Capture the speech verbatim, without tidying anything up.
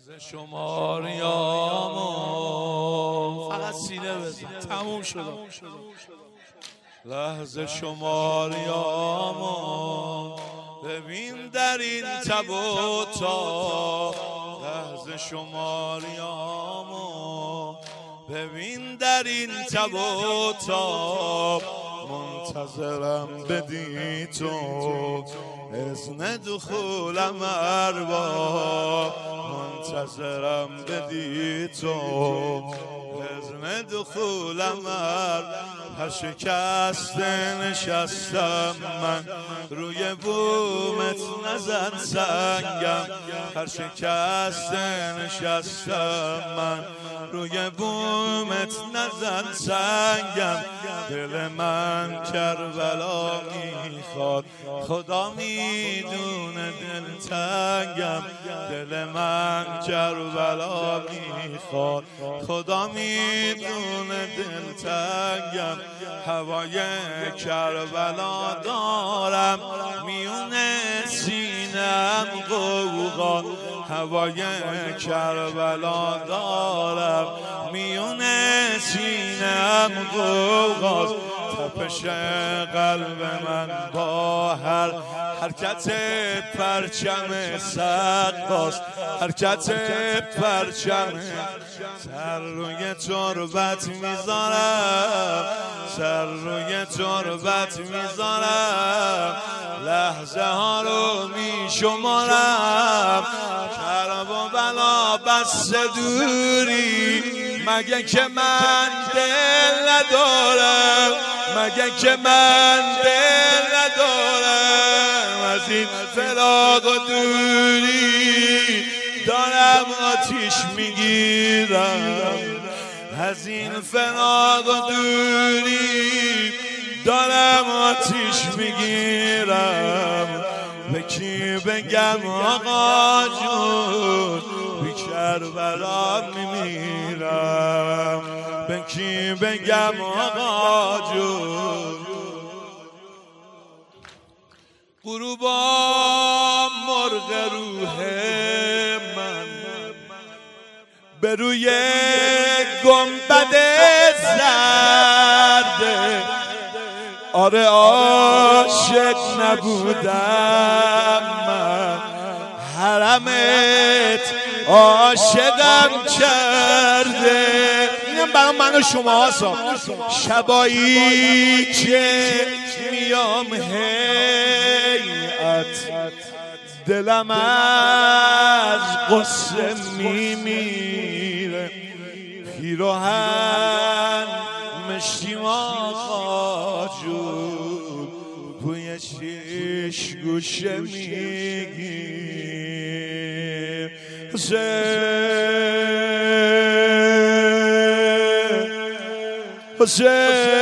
شماریامو فقط سینه بزن تموم شد. لحظه شماریامو ببین در این تب و تاب. لحظه شماریامو ببین در این تب و تاب. منتظرم بدی تو اذن دخولم ارباب. منتظرم بدی تو اذن دخولم ارباب. هر شکسته نشستم من روی بومت نزن سنگم. هر شکسته نشستم من روی بومت نزن سنگم. دل من کربلا میخواد خدا میدونه دلتنگم. دل من کربلا میخواد خدا میدونه دلتنگم. هوای کربلا دارم میونه سینم غوغا. هوای کربلا دارم میونه سینم غوغا. تپش قلب من با هر حرکت پرچم سقاست. حرکت پرچم سر روی تربت میذارم. سر روی تربت میذارم. لحظه ها رو میشمارم. کرب و بلا بس دوری مگه که من دل ندارم. مگه که من دل ندارم. از این فراق و دوری دارم آتیش میگیرم. از این فراق و دوری دارم آتیش میگیرم. به کی بگم آقا جون بی کربلا میمیرم. به کی بگم آقا جون. غروبا مرغ روح من به روی گنبد زرده. آره عاشق نبودم من حرمت عاشقم کرده. اینم برای من و شما هستم. شبایی که میام هیئت دلم از قصه میمیره. پیراهن مشتی آقا جون بوی شیش گوشه میگیر. حسین حسین